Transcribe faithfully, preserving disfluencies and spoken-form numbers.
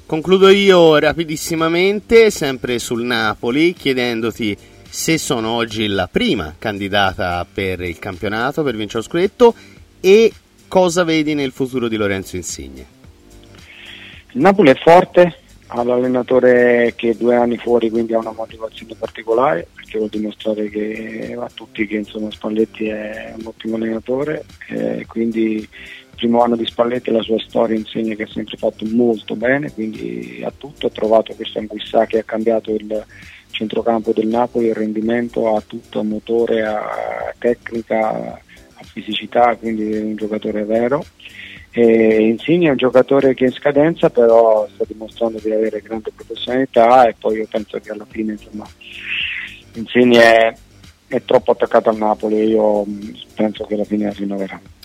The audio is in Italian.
Concludo io rapidissimamente, sempre sul Napoli, chiedendoti se sono oggi la prima candidata per il campionato, per vincere lo scudetto, e cosa vedi nel futuro di Lorenzo Insigne. Il Napoli è forte, ha l'allenatore che è due anni fuori, quindi ha una motivazione particolare, perché vuol dimostrare che a tutti che insomma Spalletti è un ottimo allenatore, eh, quindi il primo anno di Spalletti la sua storia insegna che ha sempre fatto molto bene, quindi ha tutto, ha trovato questo Anguissà che ha cambiato il centrocampo del Napoli, il rendimento, ha tutto, a motore, a tecnica, a fisicità, quindi è un giocatore vero. E Insigne è un giocatore che è in scadenza, però sta dimostrando di avere grande professionalità, e poi io penso che alla fine insomma Insigne è, è troppo attaccato al Napoli, io penso che alla fine rinnoverà.